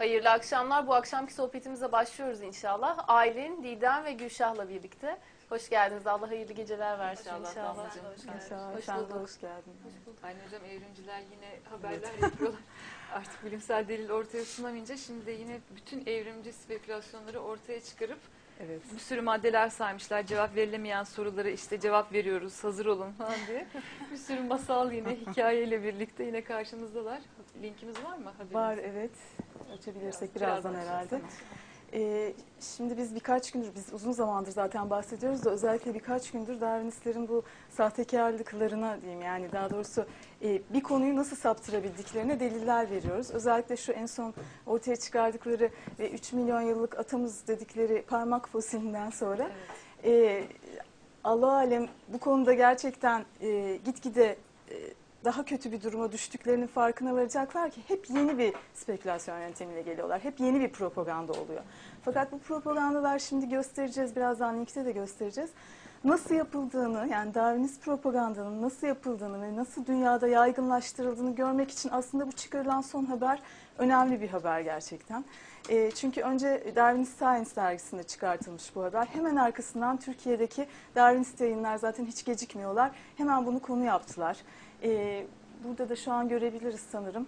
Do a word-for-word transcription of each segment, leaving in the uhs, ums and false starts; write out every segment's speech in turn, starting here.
Hayırlı akşamlar. Bu akşamki sohbetimize başlıyoruz inşallah. Aylin, Didem ve Gülşah'la birlikte. Hoş geldiniz. Allah hayırlı geceler versin İnşallah. inşallah. Damlacığım. Hoş geldiniz. İnşallah. Hoş Sen de bulduk. hoş geldin. Hoş bulduk. Aynı hocam evrimciler yine haberler yapıyorlar. Artık bilimsel delil ortaya sunamayınca şimdi de yine bütün evrimci spekülasyonları ortaya çıkarıp Evet. bir sürü maddeler saymışlar. Cevap verilemeyen sorulara işte cevap veriyoruz, hazır olun falan diye. Bir sürü masal yine hikayeyle birlikte yine karşımızdalar. Linkimiz var mı? Haberiniz? Var, evet. Açabilirsek Biraz- birazdan birazdan herhalde. açarız, Ee, şimdi biz birkaç gündür, biz uzun zamandır zaten bahsediyoruz da özellikle birkaç gündür Darwinistlerin bu sahtekarlıklarına diyeyim, yani daha doğrusu e, bir konuyu nasıl saptırabildiklerine deliller veriyoruz. Özellikle şu en son ortaya çıkardıkları ve üç milyon yıllık atamız dedikleri parmak fosilinden sonra Evet. e, Allah alem bu konuda gerçekten e, gitgide e, daha kötü bir duruma düştüklerinin farkına varacaklar ki hep yeni bir spekülasyon yöntemiyle geliyorlar. Hep yeni bir propaganda oluyor. Fakat bu propagandalar, şimdi göstereceğiz, birazdan linkte de göstereceğiz. Nasıl yapıldığını, yani Darwinist propagandanın nasıl yapıldığını ve nasıl dünyada yaygınlaştırıldığını görmek için aslında bu çıkarılan son haber önemli bir haber gerçekten. E, çünkü önce Darwinist Science dergisinde çıkartılmış bu haber. Hemen arkasından Türkiye'deki Darwinist yayınlar zaten hiç gecikmiyorlar. Hemen bunu konu yaptılar. E, burada da şu an görebiliriz sanırım.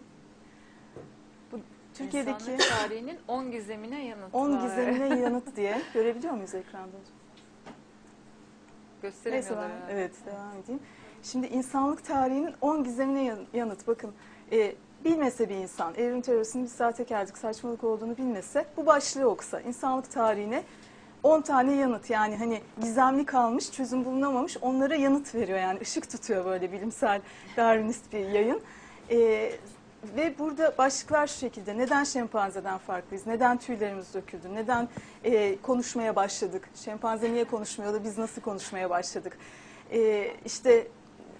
Bu Türkiye'deki İnsanlık tarihinin on gizemine yanıt on var. gizemine yanıt diye görebiliyor muyuz ekranda hocam? Neyse Gösteremiyorlar ben herhalde. evet devam edeyim. Şimdi insanlık tarihinin on gizemine yan- yanıt. Bakın e, bilmese bir insan evrim teorisinin bir sahtekarlık, saçmalık olduğunu bilmese, bu başlığı okusa insanlık tarihine on tane yanıt, yani hani gizemli kalmış, çözüm bulunamamış, onlara yanıt veriyor, yani ışık tutuyor böyle bilimsel Darwinist bir yayın. E, Ve burada başlıklar şu şekilde: neden şempanzeden farklıyız, neden tüylerimiz döküldü, neden e, konuşmaya başladık, şempanze niye konuşmuyordu, biz nasıl konuşmaya başladık, e, işte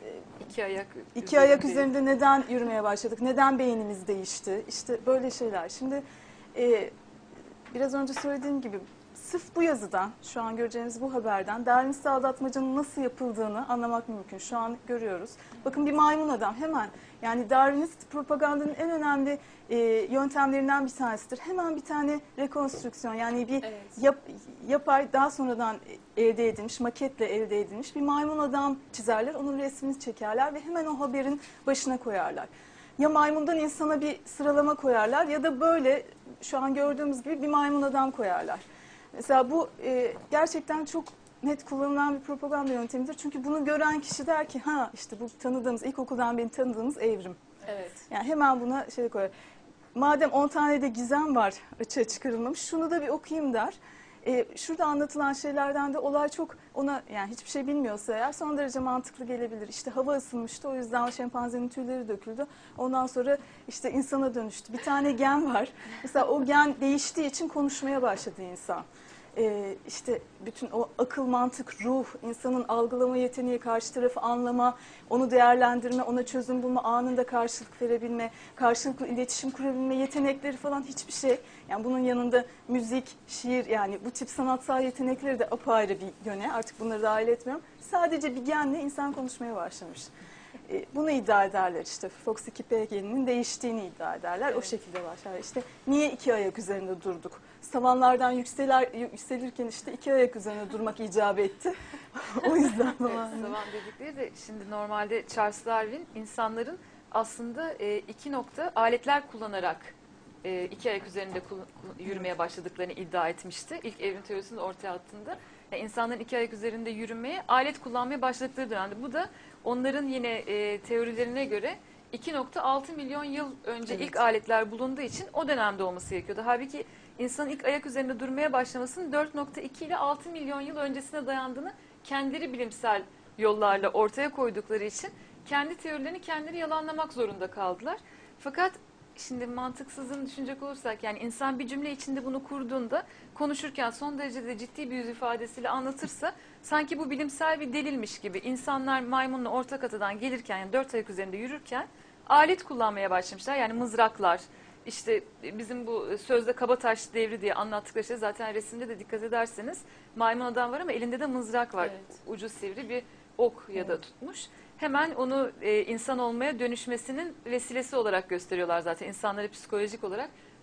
İki ayak iki ayak üzerinde. üzerinde neden yürümeye başladık, neden beynimiz değişti, işte böyle şeyler. Şimdi e, biraz önce söylediğim gibi sırf bu yazıdan, şu an göreceğiniz bu haberden Darwinist aldatmacanın nasıl yapıldığını anlamak mümkün. Şu an görüyoruz. Bakın bir maymun adam hemen, yani Darwinist propagandanın en önemli e, yöntemlerinden bir tanesidir. Hemen bir tane rekonstrüksiyon, yani bir Evet. yap, yapay, daha sonradan elde edilmiş, maketle elde edilmiş bir maymun adam çizerler. Onun resmini çekerler ve hemen o haberin başına koyarlar. Ya maymundan insana bir sıralama koyarlar ya da böyle şu an gördüğümüz gibi bir maymun adam koyarlar. Mesela bu e, gerçekten çok net kullanılan bir propaganda yöntemidir. Çünkü bunu gören kişi der ki ha işte bu tanıdığımız, ilkokuldan beri tanıdığımız evrim. Evet. Yani hemen buna şey koyar. Madem on tane de gizem var açığa çıkarılmamış, şunu da bir okuyayım der. Ee, şurada anlatılan şeylerden de olay çok, ona yani hiçbir şey bilmiyorsa eğer son derece mantıklı gelebilir. İşte hava ısınmıştı, o yüzden şempanzenin tüyleri döküldü. Ondan sonra işte insana dönüştü. Bir tane gen var. Mesela o gen değiştiği için konuşmaya başladı insan. Ee, işte bütün o akıl, mantık, ruh, insanın algılama yeteneği, karşı tarafı anlama, onu değerlendirme, ona çözüm bulma, anında karşılık verebilme, karşılıklı iletişim kurabilme yetenekleri falan hiçbir şey. Yani bunun yanında müzik, şiir, yani bu tip sanatsal yetenekleri de apayrı bir yöne, artık bunları dahil etmiyorum. Sadece bir genle insan konuşmaya başlamış. Ee, bunu iddia ederler, işte Fox iki P geninin değiştiğini iddia ederler. Evet. O şekilde başlar. İşte niye iki ayak üzerinde durduk? Savanlardan yükseler, yükselirken işte iki ayak üzerine durmak icap etti. O yüzden Evet, falan. savan dedikleri de şimdi normalde Charles Darwin insanların aslında e, iki nokta aletler kullanarak e, iki ayak üzerinde kul- kul- yürümeye başladıklarını iddia etmişti. İlk evrim teorisini ortaya attığında yani insanların iki ayak üzerinde yürümeye alet kullanmaya başladıkları dönemde. Bu da onların yine e, teorilerine göre iki nokta altı milyon yıl önce Evet. ilk aletler bulunduğu için o dönemde olması gerekiyordu. Halbuki insanın ilk ayak üzerinde durmaya başlamasının dört nokta iki ile altı milyon yıl öncesine dayandığını kendileri bilimsel yollarla ortaya koydukları için kendi teorilerini kendileri yalanlamak zorunda kaldılar. Fakat şimdi mantıksızını düşünecek olursak, yani insan bir cümle içinde bunu kurduğunda konuşurken son derece de ciddi bir yüz ifadesiyle anlatırsa sanki bu bilimsel bir delilmiş gibi. İnsanlar maymunla ortak atadan gelirken, yani dört ayak üzerinde yürürken alet kullanmaya başlamışlar. Yani mızraklar, işte bizim bu sözde kabataş devri diye anlattıkları şey, zaten resimde de dikkat ederseniz maymun adam var ama elinde de mızrak var. Evet. Ucu sivri bir ok ya da Evet. tutmuş. Hemen onu e, insan olmaya dönüşmesinin vesilesi olarak gösteriyorlar zaten. İnsanları psikolojik olarak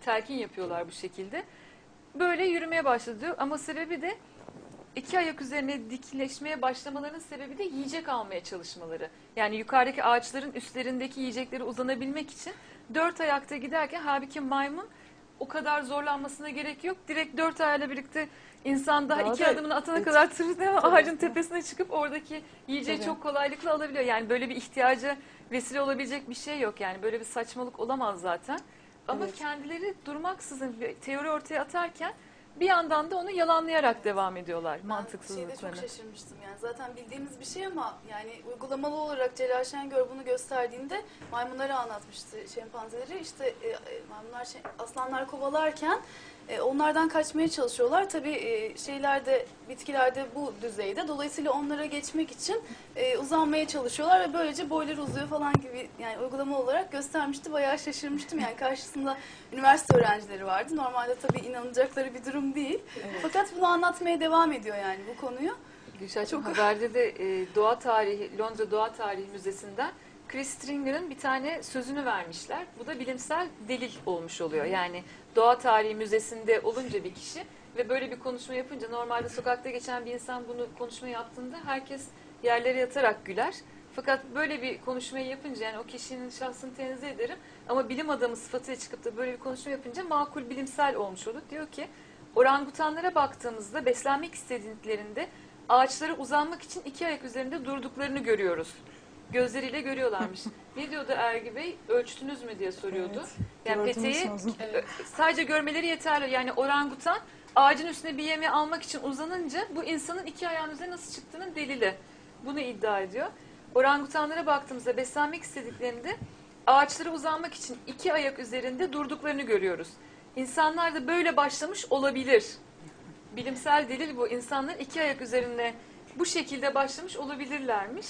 telkin yapıyorlar bu şekilde. Böyle yürümeye başladı diyor. Ama sebebi de iki ayak üzerine dikleşmeye başlamalarının sebebi de yiyecek almaya çalışmaları. Yani yukarıdaki ağaçların üstlerindeki yiyecekleri uzanabilmek için dört ayakta giderken halbuki maymun o kadar zorlanmasına gerek yok. Direkt dört ayağıyla birlikte insan daha, Daha iki da- adımını atana evet. kadar tırmanıyor, Tabii. ağacın tepesine çıkıp oradaki yiyeceği Tabii. çok kolaylıkla alabiliyor. Yani böyle bir ihtiyaca vesile olabilecek bir şey yok. Yani böyle bir saçmalık olamaz zaten. Ama Evet. kendileri durmaksızın bir teori ortaya atarken bir yandan da onu yalanlayarak devam ediyorlar Ben şeyde mantıksızlıklarını. çok şaşırmıştım yani zaten bildiğimiz bir şey ama yani uygulamalı olarak Celal Şengör bunu gösterdiğinde maymunları anlatmıştı, şempanzeleri işte e, e, maymunlar şey- aslanlar kovalarken e, onlardan kaçmaya çalışıyorlar tabii e, şeylerde bitkilerde bu düzeyde dolayısıyla onlara geçmek için e, uzanmaya çalışıyorlar ve böylece boyları uzuyor falan gibi yani uygulama olarak göstermişti, bayağı şaşırmıştım yani karşısında üniversite öğrencileri vardı normalde tabii inanacakları bir durum değil. Evet. Fakat bunu anlatmaya devam ediyor yani bu konuyu. Gülşah'cığım haberde de e, Doğa Tarihi, Londra Doğa Tarihi Müzesi'nden Chris Stringer'ın bir tane sözünü vermişler. Bu da bilimsel delil olmuş oluyor. Yani Doğa Tarihi Müzesi'nde olunca bir kişi ve böyle bir konuşma yapınca normalde sokakta geçen bir insan bunu konuşma yaptığında herkes yerlere yatarak güler. Fakat böyle bir konuşmayı yapınca yani o kişinin şahsını tenzih ederim ama bilim adamı sıfatıyla çıkıp da böyle bir konuşma yapınca makul bilimsel olmuş olur. Diyor ki orangutanlara baktığımızda beslenmek istediklerinde ağaçlara uzanmak için iki ayak üzerinde durduklarını görüyoruz. Gözleriyle görüyorlarmış. Ne diyordu Ergi Bey? Ölçtünüz mü diye soruyordu. Evet. Yani Gördünüz peteği mü? ö- sadece görmeleri yeterli. Yani orangutan ağacın üstüne bir yemeği almak için uzanınca bu insanın iki ayağın üzerine nasıl çıktığının delili. Bunu iddia ediyor. Orangutanlara baktığımızda beslenmek istediklerinde ağaçlara uzanmak için iki ayak üzerinde durduklarını görüyoruz. İnsanlar da böyle başlamış olabilir. Bilimsel delil bu. İnsanlar iki ayak üzerine bu şekilde başlamış olabilirlermiş.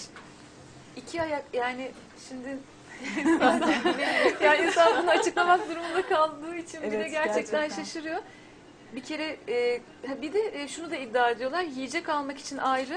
İki ayak yani şimdi yani insan bunu açıklamak durumunda kaldığı için bir de Evet, gerçekten, gerçekten. şaşırıyor. Bir kere e, bir de e, şunu da iddia ediyorlar. Yiyecek almak için ayrı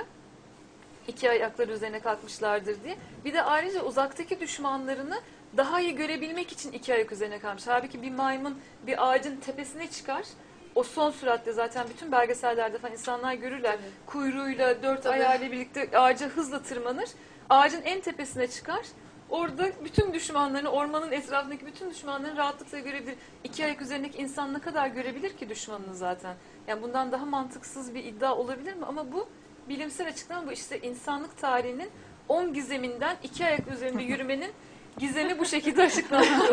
iki ayakları üzerine kalkmışlardır diye. Bir de ayrıca uzaktaki düşmanlarını daha iyi görebilmek için iki ayak üzerine kalmış. Halbuki bir maymun bir ağacın tepesine çıkar. O son süratle zaten bütün belgesellerde falan insanlar görürler. Tabii. Kuyruğuyla, dört Tabii. ayağıyla birlikte ağaca hızla tırmanır. Ağacın en tepesine çıkar. Orada bütün düşmanlarını, ormanın etrafındaki bütün düşmanlarını rahatlıkla görebilir. İki ayak üzerindeki insan ne kadar görebilir ki düşmanını zaten? Yani bundan daha mantıksız bir iddia olabilir mi? Ama bu bilimsel açıklama bu. İşte insanlık tarihinin on gizeminden iki ayak üzerinde yürümenin gizemi bu şekilde açıklanıyor.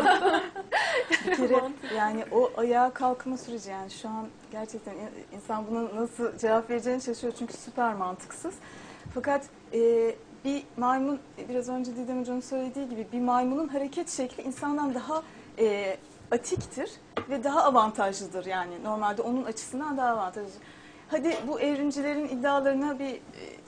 Bir kere yani o ayağa kalkma süreci yani şu an gerçekten in- insan buna nasıl cevap vereceğini şaşırıyor çünkü süper mantıksız. Fakat e, bir maymun biraz önce Didem Hoca'nın söylediği gibi bir maymunun hareket şekli insandan daha e, atiktir ve daha avantajlıdır yani normalde onun açısından daha avantajlı. Hadi bu evrimcilerin iddialarına bir e,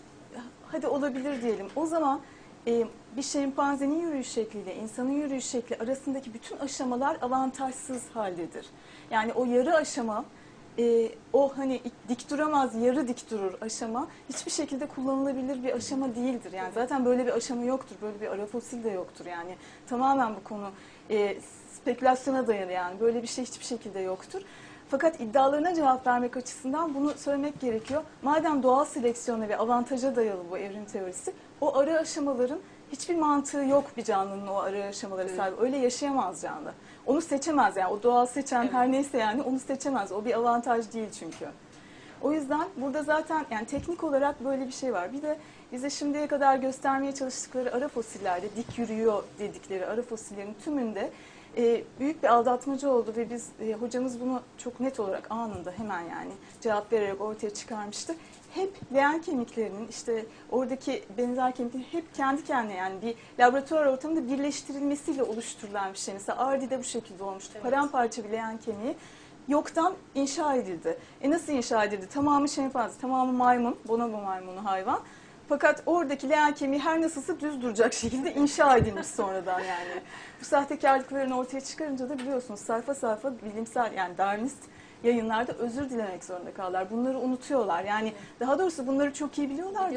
hadi olabilir diyelim. O zaman e, bir şempanzenin yürüyüş şekliyle insanın yürüyüş şekli arasındaki bütün aşamalar avantajsız haldedir. Yani o yarı aşama, e, o hani dik duramaz, yarı dik durur aşama hiçbir şekilde kullanılabilir bir aşama değildir. Yani zaten böyle bir aşama yoktur, böyle bir ara fosil de yoktur. Yani tamamen bu konu e, spekülasyona dayalı yani böyle bir şey hiçbir şekilde yoktur. Fakat iddialarına cevap vermek açısından bunu söylemek gerekiyor. Madem doğal seleksiyona ve avantaja dayalı bu evrim teorisi, o ara aşamaların hiçbir mantığı yok bir canlının o ara aşamaları Evet. sahibi. Öyle yaşayamaz canlı. Onu seçemez yani. O doğal seçen Evet. her neyse yani onu seçemez. O bir avantaj değil çünkü. O yüzden burada zaten yani teknik olarak böyle bir şey var. Bir de bize şimdiye kadar göstermeye çalıştıkları ara fosillerde dik yürüyor dedikleri ara fosillerin tümünde e, büyük bir aldatmaca oldu ve biz e, hocamız bunu çok net olarak anında hemen yani cevap vererek ortaya çıkarmıştı. Hep leğen kemiklerinin işte oradaki benzer kemiklerin hep kendi kendine yani bir laboratuvar ortamında birleştirilmesiyle oluşturulan bir şey. Mesela Ardi'de bu şekilde olmuştu. Evet. Paramparça bir leğen kemiği yoktan inşa edildi. E nasıl inşa edildi? Tamamı şempanze, tamamı maymun, bonobo maymunu hayvan. Fakat oradaki leğen kemiği her nasılsa düz duracak şekilde inşa edilmiş sonradan yani. Bu sahtekarlıklarını ortaya çıkarınca da biliyorsunuz sayfa sayfa bilimsel yani Darwinist yayınlarda özür dilemek zorunda kaldılar. Bunları unutuyorlar. Yani daha doğrusu bunları çok iyi biliyorlar da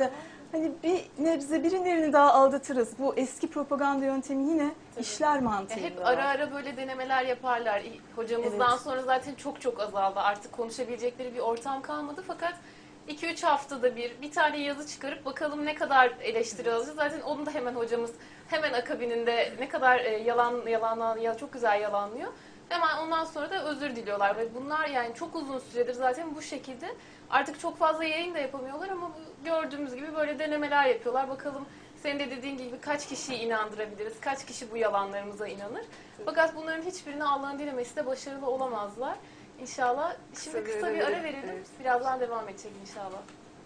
hani bir nebze birilerini daha aldatırız. Bu eski propaganda yöntemi yine işler Ya mantığında. hep ara ara böyle denemeler yaparlar. Hocamızdan Evet. sonra zaten çok çok azaldı. Artık konuşabilecekleri bir ortam kalmadı. Fakat iki üç haftada bir bir tane yazı çıkarıp bakalım ne kadar eleştiri alacağız. Zaten onu da hemen hocamız hemen akabininde ne kadar e, yalan yalan ya çok güzel yalanlıyor. Hemen ondan sonra da özür diliyorlar ve bunlar yani çok uzun süredir zaten bu şekilde. Artık çok fazla yayın da yapamıyorlar ama bu- gördüğümüz gibi böyle denemeler yapıyorlar. Bakalım senin de dediğin gibi kaç kişiyi inandırabiliriz, kaç kişi bu yalanlarımıza inanır. Fakat bunların hiçbirini Allah'ın dilemesi de başarılı olamazlar. İnşallah. Şimdi Kısa bir kısa ara bir ara verelim. verelim. Evet. Birazdan devam edecek inşallah.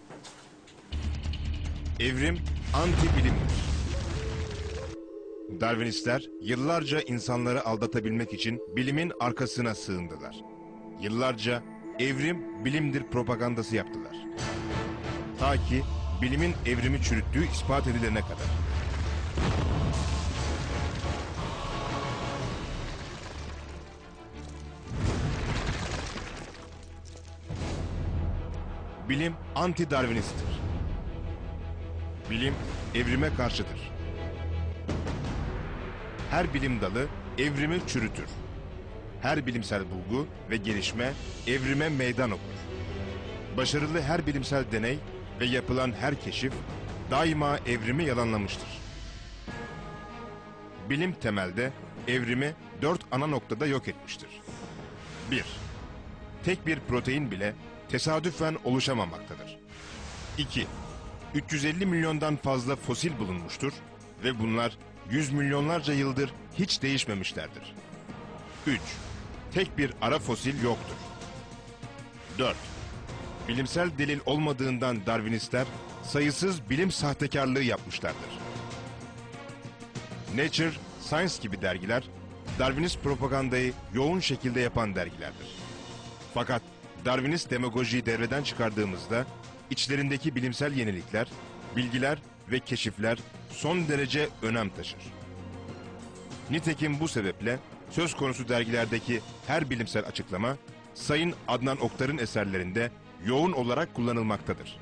Evrim anti-bilimdir. Darwinistler yıllarca insanları aldatabilmek için bilimin arkasına sığındılar. Yıllarca evrim bilimdir propagandası yaptılar. Ta ki bilimin evrimi çürüttüğü ispat edilene kadar. Bilim anti-Darwinisttir. Bilim evrime karşıdır. Her bilim dalı evrimi çürütür. Her bilimsel bulgu ve gelişme evrime meydan okur. Başarılı her bilimsel deney ve yapılan her keşif daima evrimi yalanlamıştır. Bilim temelde evrimi dört ana noktada yok etmiştir. bir. Tek bir protein bile tesadüfen oluşamamaktadır. iki. üç yüz elli milyondan fazla fosil bulunmuştur ve bunlar yüz milyonlarca yıldır hiç değişmemişlerdir. üç. Tek bir ara fosil yoktur. dört. Bilimsel delil olmadığından Darwinistler sayısız bilim sahtekarlığı yapmışlardır. Nature, Science gibi dergiler Darwinist propagandayı yoğun şekilde yapan dergilerdir. Fakat Darwinist demagojiyi devreden çıkardığımızda içlerindeki bilimsel yenilikler, bilgiler ve keşifler son derece önem taşır. Nitekim bu sebeple söz konusu dergilerdeki her bilimsel açıklama Sayın Adnan Oktar'ın eserlerinde yoğun olarak kullanılmaktadır.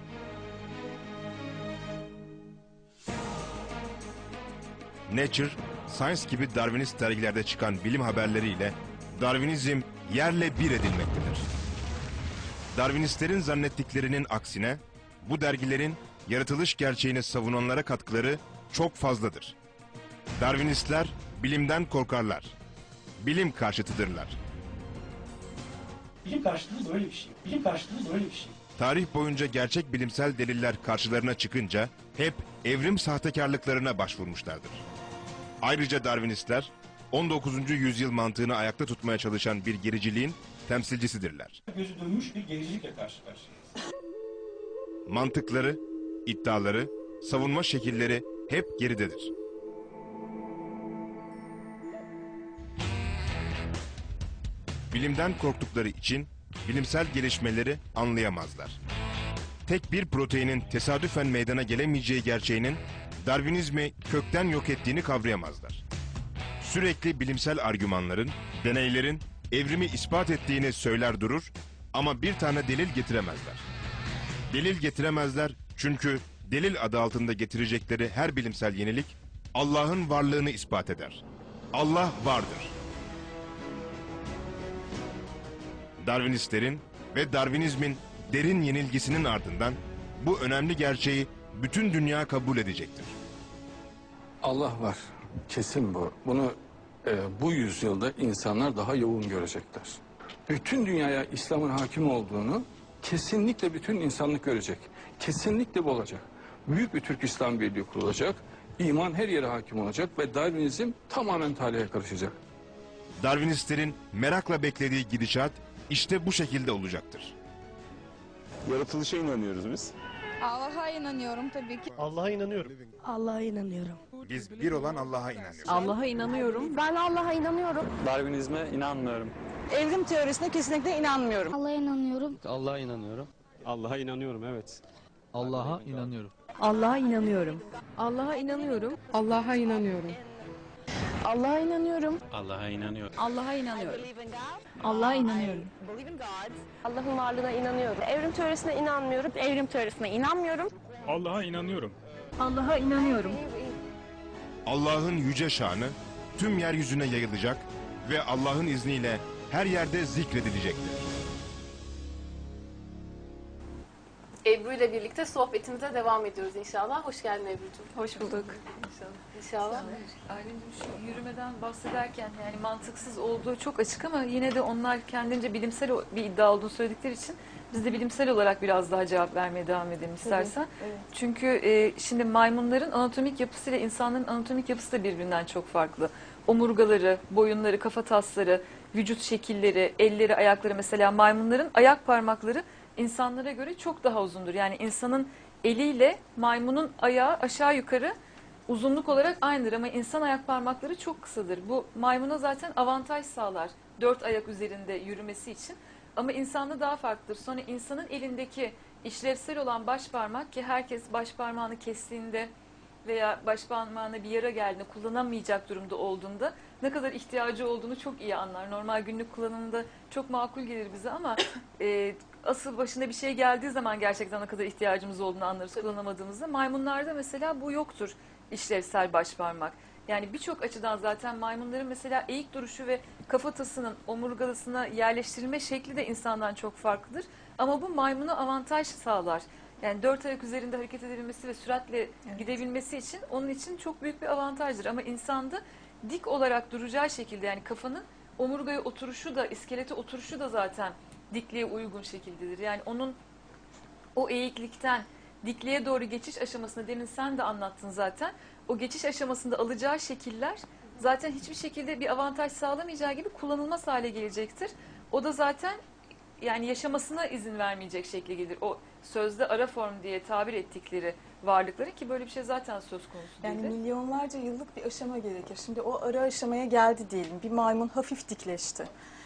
Nature, Science gibi Darwinist dergilerde çıkan bilim haberleriyle Darwinizm yerle bir edilmektedir. Darwinistlerin zannettiklerinin aksine bu dergilerin yaratılış gerçeğini savunanlara katkıları çok fazladır. Darwinistler bilimden korkarlar. Bilim karşıtıdırlar. Bilim karşıtlığı böyle bir şey. Bilim karşıtlığı böyle bir şey. Tarih boyunca gerçek bilimsel deliller karşılarına çıkınca hep evrim sahtekarlıklarına başvurmuşlardır. Ayrıca Darwinistler on dokuzuncu yüzyıl mantığını ayakta tutmaya çalışan bir gericiliğin temsilcisidirler. Gözü dönmüş bir gericilikle karşı karşıyayız. Mantıkları, iddiaları, savunma şekilleri hep geridedir. Bilimden korktukları için bilimsel gelişmeleri anlayamazlar. Tek bir proteinin tesadüfen meydana gelemeyeceği gerçeğinin Darwinizmi kökten yok ettiğini kavrayamazlar. Sürekli bilimsel argümanların, deneylerin evrimi ispat ettiğini söyler durur ama bir tane delil getiremezler. Delil getiremezler çünkü delil adı altında getirecekleri her bilimsel yenilik Allah'ın varlığını ispat eder. Allah vardır. Darwinistlerin ve Darwinizmin derin yenilgisinin ardından bu önemli gerçeği bütün dünya kabul edecektir. Allah var. Kesin bu. Bunu e, bu yüzyılda insanlar daha yoğun görecekler. Bütün dünyaya İslam'ın hakim olduğunu kesinlikle bütün insanlık görecek. Kesinlikle bu olacak. Büyük bir Türk İslam Birliği kurulacak. İman her yere hakim olacak ve Darwinizm tamamen tarihe karışacak. Darwinistlerin merakla beklediği gidişat işte bu şekilde olacaktır. Yaratılışa inanıyoruz biz. Allah'a inanıyorum tabii ki. Allah'a inanıyorum. Allah'a inanıyorum. Biz bir olan Allah'a inanıyoruz. Allah'a inanıyorum. Ben Allah'a inanıyorum. Darwinizme inanmıyorum. Evrim teorisine kesinlikle inanmıyorum. Allah'a inanıyorum. Allah'a inanıyorum. Allah'a inanıyorum, evet. Allah'a inanıyorum. Allah'a inanıyorum. Allah'a inanıyorum. Allah'a inanıyorum. Allah'a inanıyorum. Allah'a inanıyorum. Allah'a inanıyorum. Allah'a inanıyorum. Allah'ın varlığına inanıyorum. Evrim teorisine inanmıyorum. Evrim teorisine inanmıyorum. Allah'a inanıyorum. Allah'a inanıyorum. Allah'ın yüce şanı tüm yeryüzüne yayılacak ve Allah'ın izniyle her yerde zikredilecektir. Ebru ile birlikte sohbetimize devam ediyoruz inşallah. Hoş geldin Ebru'cum. Hoş bulduk. İnşallah. Aylin'cim şu yürümeden bahsederken yani mantıksız olduğu çok açık ama yine de onlar kendince bilimsel bir iddia olduğunu söyledikleri için biz de bilimsel olarak biraz daha cevap vermeye devam edelim istersen. Evet. Çünkü e, şimdi maymunların anatomik yapısı ile insanların anatomik yapısı da birbirinden çok farklı. Omurgaları, boyunları, kafatasları, vücut şekilleri, elleri, ayakları, mesela maymunların ayak parmakları insanlara göre çok daha uzundur. Yani insanın eliyle maymunun ayağı aşağı yukarı uzunluk olarak aynıdır ama insan ayak parmakları çok kısadır. Bu maymuna zaten avantaj sağlar dört ayak üzerinde yürümesi için. Ama insanda daha farklıdır. Sonra insanın elindeki işlevsel olan baş parmak, ki herkes baş parmağını kestiğinde veya baş parmağına bir yara geldiğinde, kullanamayacak durumda olduğunda ne kadar ihtiyacı olduğunu çok iyi anlar. Normal günlük kullanımında çok makul gelir bize ama e, asıl başına bir şey geldiği zaman gerçekten ne kadar ihtiyacımız olduğunu anlarız kullanamadığımızda. Maymunlarda mesela bu yoktur, işlevsel baş parmak. Yani birçok açıdan zaten maymunların mesela eğik duruşu ve kafatasının omurgasına yerleştirilme şekli de insandan çok farklıdır. Ama bu maymuna avantaj sağlar. Yani dört ayak üzerinde hareket edebilmesi ve süratle evet. gidebilmesi için onun için çok büyük bir avantajdır. Ama insanda dik olarak duracağı şekilde, yani kafanın omurgaya oturuşu da, iskelete oturuşu da zaten dikliğe uygun şekildedir. Yani onun o eğiklikten dikliğe doğru geçiş aşamasında, demin sen de anlattın zaten, o geçiş aşamasında alacağı şekiller zaten hiçbir şekilde bir avantaj sağlamayacağı gibi kullanılmaz hale gelecektir. O da zaten yani yaşamasına izin vermeyecek şekle gelir. O sözde ara form diye tabir ettikleri varlıkları, ki böyle bir şey zaten söz konusu değil. Yani milyonlarca yıllık bir aşama gerekir. Şimdi o ara aşamaya geldi diyelim. Bir maymun hafif dikleşti.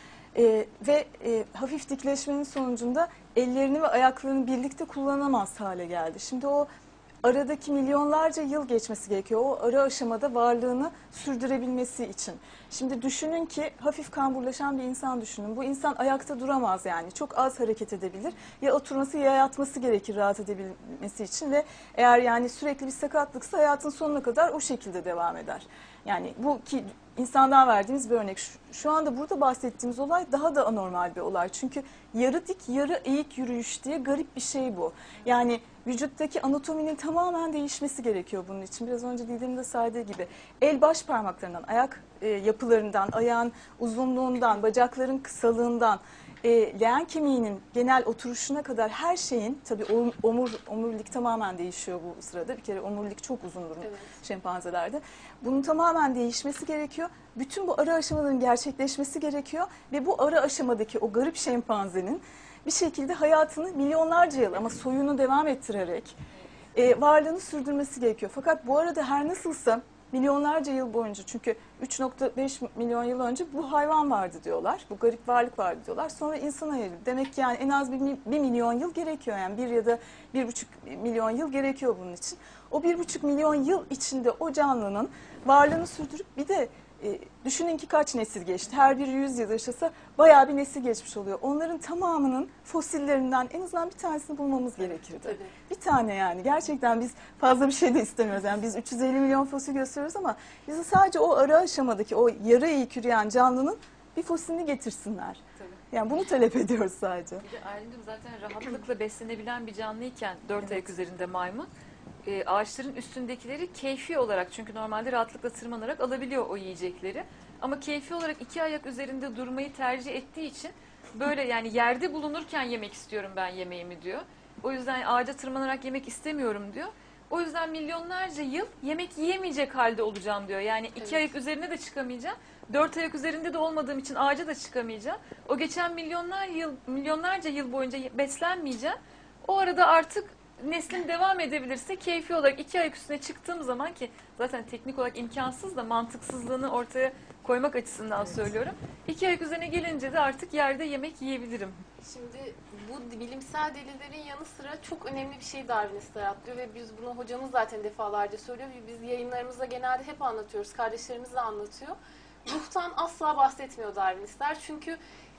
Ee, ve e, hafif dikleşmenin sonucunda ellerini ve ayaklarını birlikte kullanamaz hale geldi. Şimdi o aradaki milyonlarca yıl geçmesi gerekiyor. O ara aşamada varlığını sürdürebilmesi için. Şimdi düşünün ki hafif kamburlaşan bir insan düşünün. Bu insan ayakta duramaz yani. Çok az hareket edebilir. Ya oturması ya yatması gerekir rahat edebilmesi için ve eğer yani sürekli bir sakatlıksa hayatın sonuna kadar o şekilde devam eder. Yani bu ki insandan verdiğimiz bir örnek. Şu, şu anda burada bahsettiğimiz olay daha da anormal bir olay. Çünkü yarı dik yarı eğik yürüyüş diye garip bir şey bu. Yani vücuttaki anatominin tamamen değişmesi gerekiyor bunun için. Biraz önce Didem'in de saydığı gibi el baş parmaklarından, ayak e, yapılarından, ayağın uzunluğundan, bacakların kısalığından, e, leğen kemiğinin genel oturuşuna kadar her şeyin, tabii omur, omurilik tamamen değişiyor bu sırada. Bir kere omurilik çok uzundur evet. şempanzelerde. Bunun tamamen değişmesi gerekiyor. Bütün bu ara aşamaların gerçekleşmesi gerekiyor ve bu ara aşamadaki o garip şempanzenin bir şekilde hayatını milyonlarca yıl ama soyunu devam ettirerek e, varlığını sürdürmesi gerekiyor. Fakat bu arada her nasılsa milyonlarca yıl boyunca, çünkü üç nokta beş milyon yıl önce bu hayvan vardı diyorlar. Bu garip varlık vardı diyorlar. Sonra insana yayıldı. Demek ki yani en az bir, bir milyon yıl gerekiyor. Yani bir ya da bir buçuk milyon yıl gerekiyor bunun için. O bir buçuk milyon yıl içinde o canlının varlığını sürdürüp bir de E, düşünün ki kaç nesil geçti. Her biri yüz yıl yaşasa bayağı bir nesil geçmiş oluyor. Onların tamamının fosillerinden en azından bir tanesini bulmamız gerekirdi. Tabii. Bir tane yani. Gerçekten biz fazla bir şey de istemiyoruz. Yani biz üç yüz elli milyon fosil gösteriyoruz ama bize sadece o ara aşamadaki o yarı eğik yürüyen canlının bir fosilini getirsinler. Tabii. Yani bunu talep ediyoruz sadece. Bir de Aylin'cim zaten rahatlıkla beslenebilen bir canlıyken dört evet. ayak üzerinde maymun. E, ağaçların üstündekileri keyfi olarak, çünkü normalde rahatlıkla tırmanarak alabiliyor o yiyecekleri. Ama keyfi olarak iki ayak üzerinde durmayı tercih ettiği için böyle yani yerde bulunurken yemek istiyorum ben yemeğimi diyor. O yüzden ağaca tırmanarak yemek istemiyorum diyor. O yüzden milyonlarca yıl yemek yiyemeyecek halde olacağım diyor. Yani iki evet. ayak üzerine de çıkamayacağım. Dört ayak üzerinde de olmadığım için ağaca da çıkamayacağım. O geçen milyonlar yıl, milyonlarca yıl boyunca beslenmeyeceğim. O arada artık neslin devam edebilirse keyfi olarak iki ayak üstüne çıktığım zaman, ki zaten teknik olarak imkansız da mantıksızlığını ortaya koymak açısından evet. söylüyorum. İki ayak üzerine gelince de artık yerde yemek yiyebilirim. Şimdi bu bilimsel delillerin yanı sıra çok önemli bir şey Darwinistler atlıyor ve biz bunu hocamız zaten defalarca söylüyor. Biz yayınlarımızda genelde hep anlatıyoruz, kardeşlerimiz de anlatıyor. Ruhtan asla bahsetmiyor Darwinistler çünkü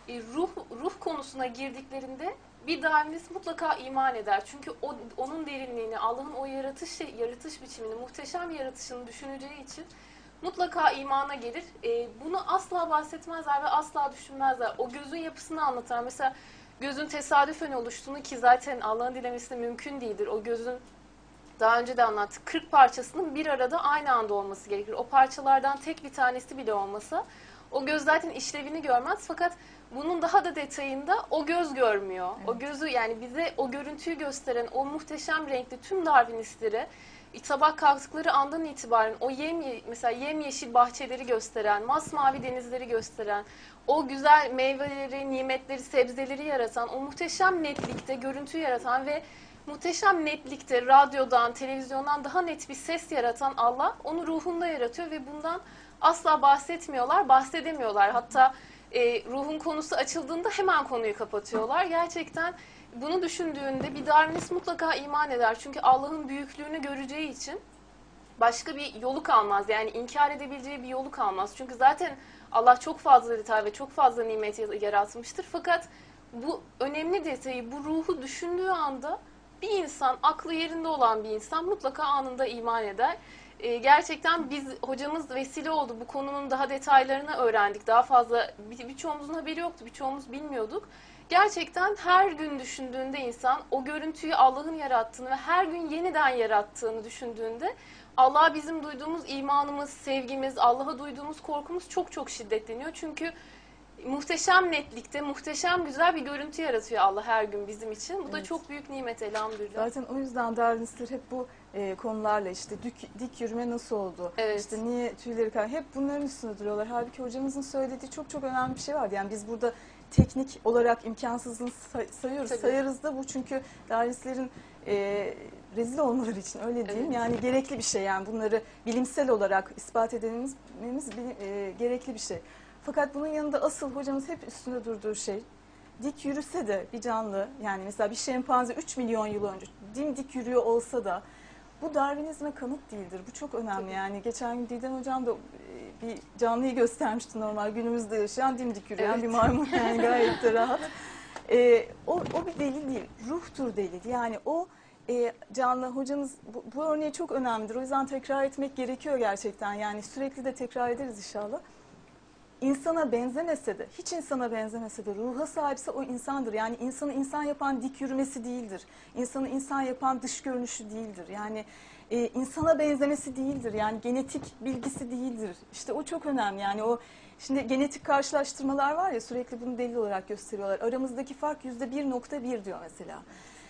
e, ruh ruh konusuna girdiklerinde bir Darwinist mutlaka iman eder. Çünkü o, onun derinliğini, Allah'ın o yaratış yaratış biçimini, muhteşem yaratışını düşüneceği için mutlaka imana gelir. E, bunu asla bahsetmezler ve asla düşünmezler. O gözün yapısını anlatar. Mesela gözün tesadüfen oluştuğunu, ki zaten Allah'ın dilemesi de mümkün değildir. O gözün, daha önce de anlattık, kırk parçasının bir arada aynı anda olması gerekir. O parçalardan tek bir tanesi bile olmasa o göz zaten işlevini görmez. Fakat bunun daha da detayında o göz görmüyor. Evet. O gözü, yani bize o görüntüyü gösteren o muhteşem renkli tüm Darwinistleri sabah kalktıkları andan itibaren o yem, mesela yemyeşil bahçeleri gösteren, masmavi denizleri gösteren, o güzel meyveleri, nimetleri, sebzeleri yaratan, o muhteşem netlikte görüntü yaratan ve muhteşem netlikte radyodan, televizyondan daha net bir ses yaratan Allah onu ruhunda yaratıyor ve bundan asla bahsetmiyorlar, bahsedemiyorlar. Hatta e, ruhun konusu açıldığında hemen konuyu kapatıyorlar. Gerçekten bunu düşündüğünde bir Darwinist mutlaka iman eder. Çünkü Allah'ın büyüklüğünü göreceği için başka bir yolu kalmaz. Yani inkar edebileceği bir yolu kalmaz. Çünkü zaten Allah çok fazla detay ve çok fazla nimet yaratmıştır. Fakat bu önemli detayı, bu ruhu düşündüğü anda bir insan, aklı yerinde olan bir insan mutlaka anında iman eder. Ee, gerçekten biz, hocamız vesile oldu. Bu konunun daha detaylarını öğrendik. Daha fazla, bir, birçoğumuzun haberi yoktu. Birçoğumuz bilmiyorduk. Gerçekten her gün düşündüğünde insan o görüntüyü Allah'ın yarattığını ve her gün yeniden yarattığını düşündüğünde Allah'a bizim duyduğumuz imanımız, sevgimiz, Allah'a duyduğumuz korkumuz çok çok şiddetleniyor. Çünkü muhteşem netlikte, muhteşem güzel bir görüntü yaratıyor Allah her gün bizim için. Bu evet. da çok büyük nimet, elhamdülillah. Zaten o yüzden Darwinistler hep bu e, konularla, işte dik, dik yürüme nasıl oldu, evet. işte niye tüyleri kaydı, hep bunların üstüne duruyorlar. Halbuki hocamızın söylediği çok çok önemli bir şey vardı. Yani biz burada teknik olarak imkansızlığını say sayıyoruz, Tabii. sayarız da bu, çünkü Darwinistlerin e, rezil olmaları için, öyle diyeyim. Evet. Yani gerekli bir şey, yani bunları bilimsel olarak ispat edememiz bilim, e, gerekli bir şey. Fakat bunun yanında asıl hocamız hep üstünde durduğu şey, dik yürüse de bir canlı, yani mesela bir şempanze üç milyon yıl önce dimdik yürüyor olsa da bu Darwinizme kanıt değildir. Bu çok önemli. Tabii. Yani geçen gün Didem Hocam da bir canlıyı göstermişti, normal günümüzde yaşayan dimdik yürüyen evet. bir maymun, yani gayet de rahat. Ee, o, o bir delil değil, ruhtur delil. Yani o e, canlı, hocamız bu, bu örneği çok önemlidir. O yüzden tekrar etmek gerekiyor gerçekten. Yani sürekli de tekrar ederiz inşallah. İnsana benzemese de, hiç insana benzemese de ruha sahipse o insandır. Yani insanı insan yapan dik yürümesi değildir. İnsanı insan yapan dış görünüşü değildir. Yani e, insana benzemesi değildir. Yani genetik bilgisi değildir. İşte o çok önemli. Yani o, şimdi genetik karşılaştırmalar var ya, sürekli bunu delil olarak gösteriyorlar. Aramızdaki fark yüzde bir nokta bir diyor mesela.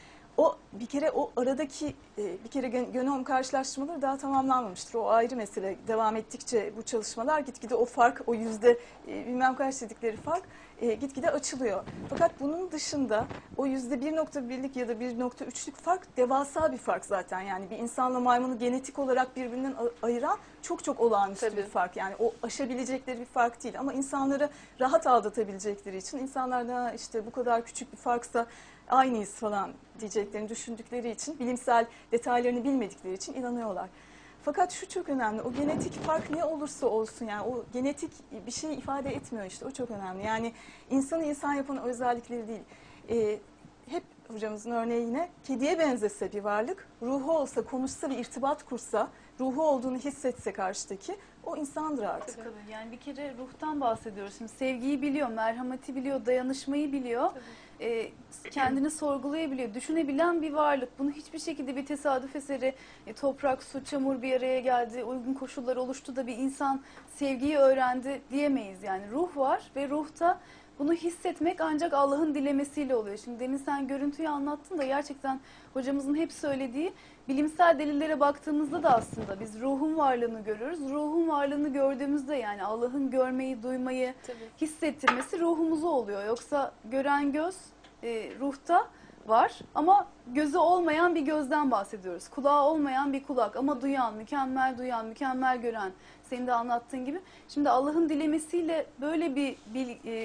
O bir kere o aradaki bir kere genom karşılaştırmaları daha tamamlanmamıştır. O ayrı mesele. Devam ettikçe bu çalışmalar gitgide o fark, o yüzde bilmem kaç dedikleri fark gitgide açılıyor. Fakat bunun dışında o yüzde bir nokta birlik ya da bir nokta üçlük fark devasa bir fark zaten. Yani bir insanla maymunu genetik olarak birbirinden ayıran çok çok olağanüstü Tabii. bir fark. Yani o aşabilecekleri bir fark değil. Ama insanları rahat aldatabilecekleri için, insanlar da işte bu kadar küçük bir farksa aynıyız falan diyeceklerini düşündükleri için, bilimsel detaylarını bilmedikleri için inanıyorlar. Fakat şu çok önemli, o genetik fark ne olursa olsun, yani o genetik bir şey ifade etmiyor, işte o çok önemli. Yani insanı insan yapan o özellikleri değil. Ee, hep hocamızın örneği yine, kediye benzese bir varlık, ruhu olsa, konuşsa, bir irtibat kursa, ruhu olduğunu hissetse karşıdaki, o insandır artık. Tabii, yani bir kere ruhtan bahsediyoruz. Şimdi sevgiyi biliyor, merhameti biliyor, dayanışmayı biliyor. E, kendini sorgulayabiliyor, düşünebilen bir varlık. Bunu hiçbir şekilde bir tesadüf eseri, e, toprak, su, çamur bir araya geldi, uygun koşullar oluştu da bir insan sevgiyi öğrendi diyemeyiz. Yani ruh var ve ruhta bunu hissetmek ancak Allah'ın dilemesiyle oluyor. Şimdi demin sen görüntüyü anlattın da gerçekten hocamızın hep söylediği, bilimsel delillere baktığımızda da aslında biz ruhun varlığını görüyoruz. Ruhun varlığını gördüğümüzde, yani Allah'ın görmeyi, duymayı, Tabii. hissettirmesi ruhumuza oluyor. Yoksa gören göz e, ruhta var ama gözü olmayan bir gözden bahsediyoruz. Kulağı olmayan bir kulak ama duyan, mükemmel duyan, mükemmel gören, senin de anlattığın gibi. Şimdi Allah'ın dilemesiyle böyle bir, bir e,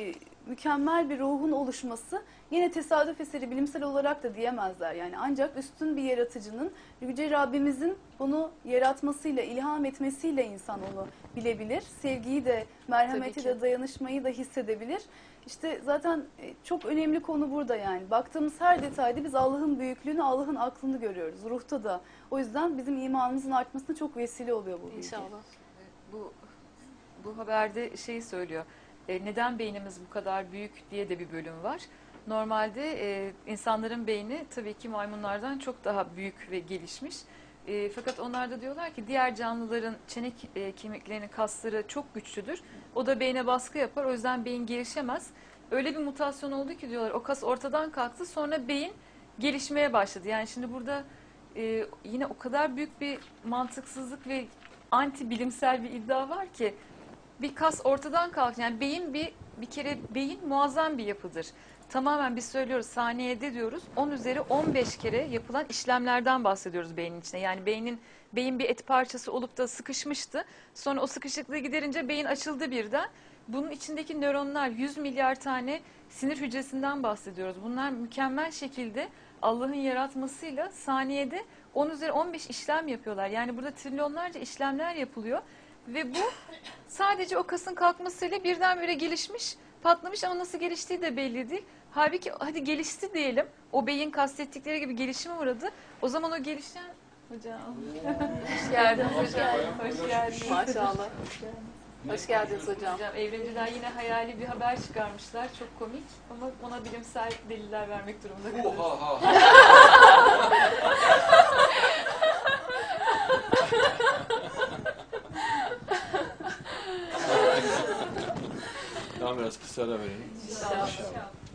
mükemmel bir ruhun oluşması yine tesadüf eseri bilimsel olarak da diyemezler. Yani ancak üstün bir yaratıcının, Yüce Rabbimizin bunu yaratmasıyla, ilham etmesiyle insan onu bilebilir. Sevgiyi de, merhameti de, dayanışmayı da hissedebilir. İşte zaten çok önemli konu burada yani. Baktığımız her detayda biz Allah'ın büyüklüğünü, Allah'ın aklını görüyoruz. Ruhta da. O yüzden bizim imanımızın artmasına çok vesile oluyor bu bilgi. İnşallah. Bu bu haberde şeyi söylüyor. E, neden beynimiz bu kadar büyük diye de bir bölüm var. Normalde e, insanların beyni tabii ki maymunlardan çok daha büyük ve gelişmiş. E, fakat onlar da diyorlar ki diğer canlıların çene e, kemiklerinin kasları çok güçlüdür. O da beyne baskı yapar. O yüzden beyin gelişemez. Öyle bir mutasyon oldu ki diyorlar o kas ortadan kalktı. Sonra beyin gelişmeye başladı. Yani şimdi burada e, yine o kadar büyük bir mantıksızlık ve anti bilimsel bir iddia var ki bir kas ortadan kalktı. Yani beyin bir bir kere beyin muazzam bir yapıdır. Tamamen biz söylüyoruz saniyede diyoruz on üzeri on beş kere yapılan işlemlerden bahsediyoruz beynin içine. Yani beynin beyin bir et parçası olup da sıkışmıştı. Sonra o sıkışıklığı giderince beyin açıldı birden. Bunun içindeki nöronlar yüz milyar tane sinir hücresinden bahsediyoruz. Bunlar mükemmel şekilde Allah'ın yaratmasıyla saniyede on üzeri on beş işlem yapıyorlar. Yani burada trilyonlarca işlemler yapılıyor. Ve bu sadece o kasın kalkmasıyla birdenbire gelişmiş, patlamış ama nasıl geliştiği de belli değil. Halbuki hadi gelişti diyelim. O beyin kastettikleri gibi gelişime uğradı. O zaman o gelişen... Hocam. Hoş geldiniz hocam. Hoş geldiniz. Maşallah. Hoş geldiniz hocam. Hocam evrimciler yine hayali bir haber çıkarmışlar. Çok komik ama ona bilimsel deliller vermek durumunda kalıyoruz. Tamam biraz kısa ara verelim. İnşallah.